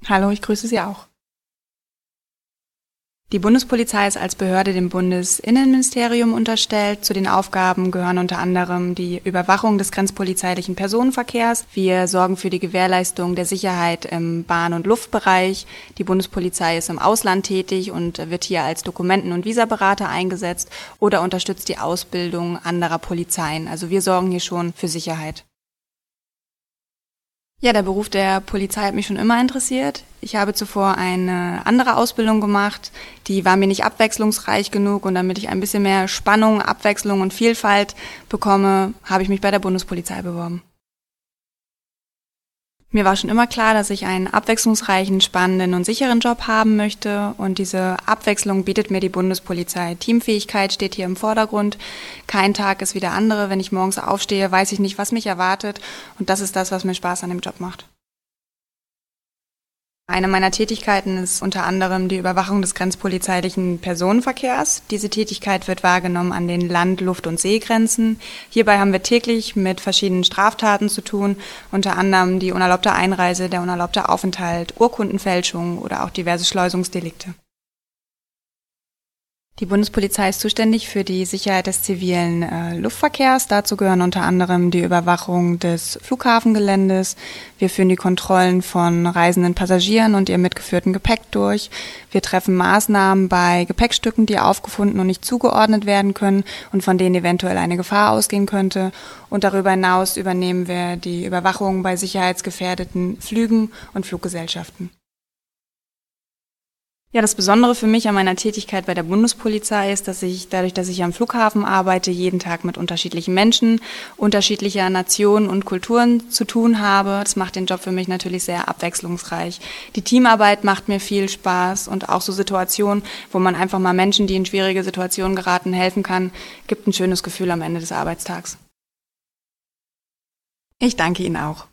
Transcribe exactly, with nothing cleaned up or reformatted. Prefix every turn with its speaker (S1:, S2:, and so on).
S1: Hallo, ich grüße Sie auch. Die Bundespolizei ist als Behörde dem Bundesinnenministerium unterstellt. Zu den Aufgaben gehören unter anderem die Überwachung des grenzpolizeilichen Personenverkehrs. Wir sorgen für die Gewährleistung der Sicherheit im Bahn- und Luftbereich. Die Bundespolizei ist im Ausland tätig und wird hier als Dokumenten- und Visaberater eingesetzt oder unterstützt die Ausbildung anderer Polizeien. Also wir sorgen hier schon für Sicherheit. Ja, der Beruf der Polizei hat mich schon immer interessiert. Ich habe zuvor eine andere Ausbildung gemacht, die war mir nicht abwechslungsreich genug und damit ich ein bisschen mehr Spannung, Abwechslung und Vielfalt bekomme, habe ich mich bei der Bundespolizei beworben. Mir war schon immer klar, dass ich einen abwechslungsreichen, spannenden und sicheren Job haben möchte und diese Abwechslung bietet mir die Bundespolizei. Teamfähigkeit steht hier im Vordergrund. Kein Tag ist wie der andere. Wenn ich morgens aufstehe, weiß ich nicht, was mich erwartet und das ist das, was mir Spaß an dem Job macht. Eine meiner Tätigkeiten ist unter anderem die Überwachung des grenzpolizeilichen Personenverkehrs. Diese Tätigkeit wird wahrgenommen an den Land-, Luft- und Seegrenzen. Hierbei haben wir täglich mit verschiedenen Straftaten zu tun, unter anderem die unerlaubte Einreise, der unerlaubte Aufenthalt, Urkundenfälschung oder auch diverse Schleusungsdelikte. Die Bundespolizei ist zuständig für die Sicherheit des zivilen äh, Luftverkehrs. Dazu gehören unter anderem die Überwachung des Flughafengeländes. Wir führen die Kontrollen von reisenden Passagieren und ihrem mitgeführten Gepäck durch. Wir treffen Maßnahmen bei Gepäckstücken, die aufgefunden und nicht zugeordnet werden können und von denen eventuell eine Gefahr ausgehen könnte. Und darüber hinaus übernehmen wir die Überwachung bei sicherheitsgefährdeten Flügen und Fluggesellschaften. Ja, das Besondere für mich an meiner Tätigkeit bei der Bundespolizei ist, dass ich dadurch, dass ich am Flughafen arbeite, jeden Tag mit unterschiedlichen Menschen, unterschiedlicher Nationen und Kulturen zu tun habe. Das macht den Job für mich natürlich sehr abwechslungsreich. Die Teamarbeit macht mir viel Spaß und auch so Situationen, wo man einfach mal Menschen, die in schwierige Situationen geraten, helfen kann, gibt ein schönes Gefühl am Ende des Arbeitstags. Ich danke Ihnen auch.